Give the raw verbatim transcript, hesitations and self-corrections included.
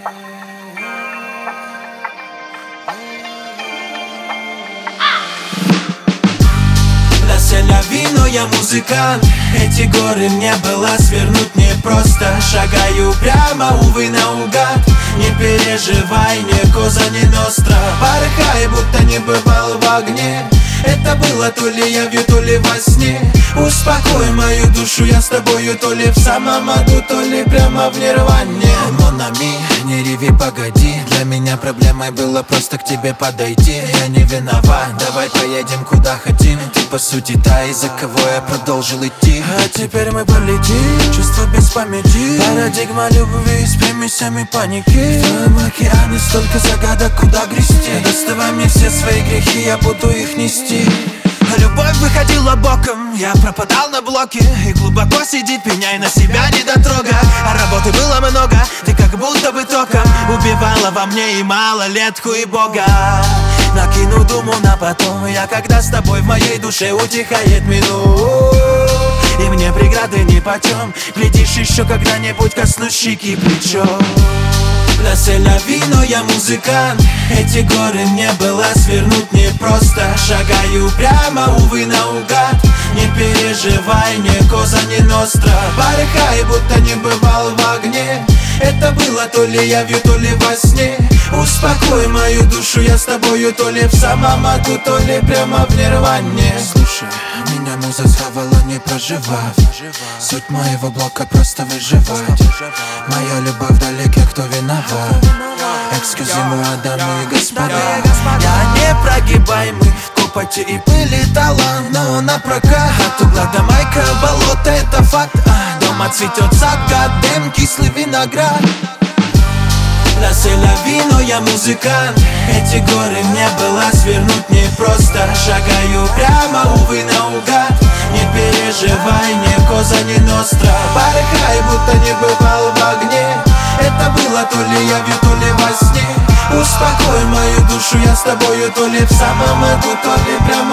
Но я музыкант, эти горы мне было свернуть непросто. Шагаю прямо, увы, наугад. Не переживай, ни коза, ни ностра. Порхай, будто не бывал в огне. Это было то ли явью, то ли во сне. Успокой мою душу, я с тобою то ли в самом аду, то ли прямо в нирване. Монами, не реви, погоди. Для меня проблемой было просто к тебе подойти. Я не виноват, давай поедем куда хотим. Ты по сути та, из-за кого я продолжил идти. А теперь мы полетим, чувства без памяти. Парадигма любви с примесями паники. В твоем океане столько загадок, куда грести. Доставай мне все свои грехи, я буду их нести. Любовь выходила боком, я пропадал на блоке. И глубоко сидит, пеняй на себя недотрога. А работы было много, ты как будто бы током убивала во мне и малолетку, и Бога. Накину думу на потом, я когда с тобой в моей душе утихает минут. И мне преграды нипочем, глядишь еще когда-нибудь коснусь щеки плечом. La c'est la vie, но я музыкант. Эти горы мне было свернуть непросто. Шагаю прямо, увы, наугад. Не переживай, ни коза, ни ностра. Порхай, будто не бывал в огне. Это было то ли явью, то ли во сне. Успокой мою душу, я с тобою то ли в самом аду, то ли прямо в нирване. Слушай, меня муза схавала, не проживав. Суть моего блока просто выживать. Моя любовь вдалеке, кто виноват? Экскюзиму, дамы и господа. Я не прогибаемый, в копоти и пыли талант. Но напрокат, от угла до майка болото, это факт. а, Дома цветет сад, гадем, кислый виноград. La c'est la vie, но я музыкант. Эти горы мне было свернуть непросто. Шагаю прямо, увы, наугад. Не переживай, ни коза, ни ностра. Порхай, будто не бывал в огне. Это было то ли явью, то ли во сне. Успокой мою душу, я с тобою то ли в самом аду, то ли прямо